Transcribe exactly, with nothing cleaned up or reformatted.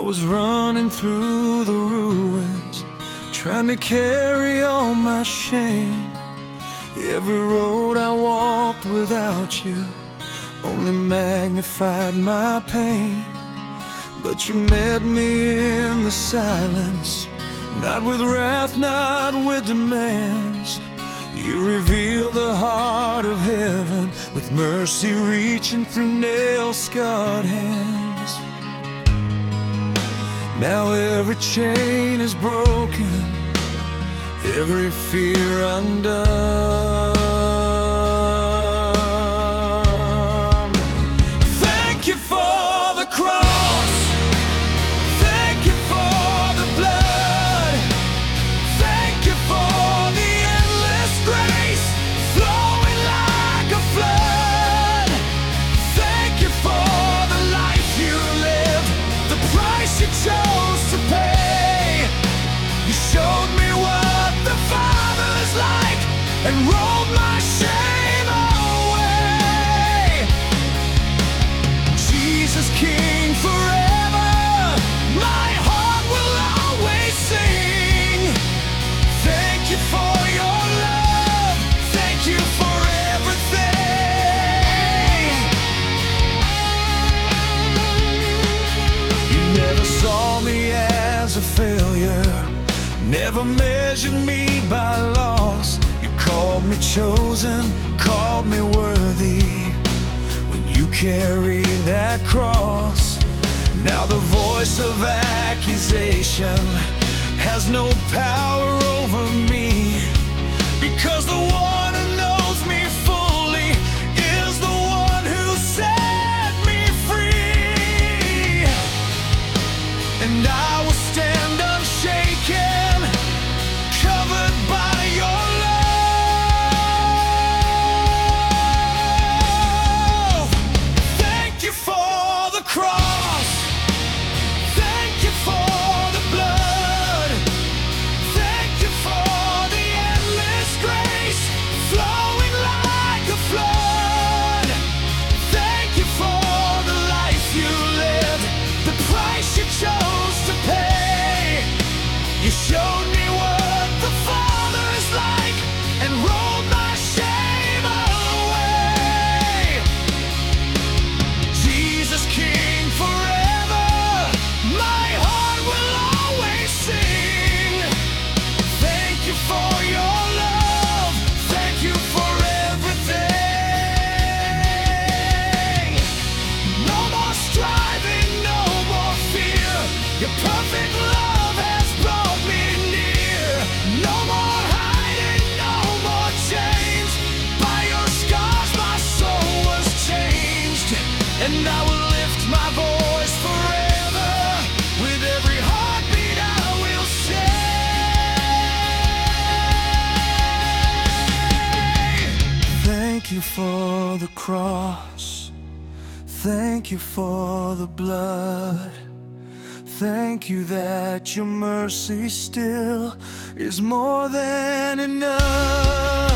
was running through the ruins, trying to carry all my shame. Every road I walked without you only magnified my pain. But you met me in the silence, not with wrath, not with demands. You revealed the heart of heaven, with mercy reaching through nail-scarred hands. Now every chain is broken, every fear undone. Thank you for the cross, thank you for the blood, thank you for the endless grace flowing like a flood. Thank you for the life you lived, the price you chose to pay. You showed me what the Father's like and rolled my shame away. Jesus King forever, my heart will always sing. Thank you for your love, thank you for everything. You never saw me as a failure, never measured me by loss. You called me chosen, called me worthy, when you carried that cross. Now the voice of accusation has no power over me, because the one who knows me fully is the one who set me free. And I will stand unshaken, covered by your love. Thank you for the cross, thank you for the blood, thank you for the endless grace flowing like a flood. Thank you for the life you lived, the price you chose to pay. You showed me what the Father's like and rolled my shame away. Jesus King forever, my heart will always sing. Thank you for your love, thank you for everything. No more striving, no more fear, your perfect love has brought me near. No more hiding, no more chains, by your scars my soul was changed. And I will lift my voice forever, with every heartbeat I will say, thank you for the cross, thank you for the blood, thank you that your mercy still is more than enough.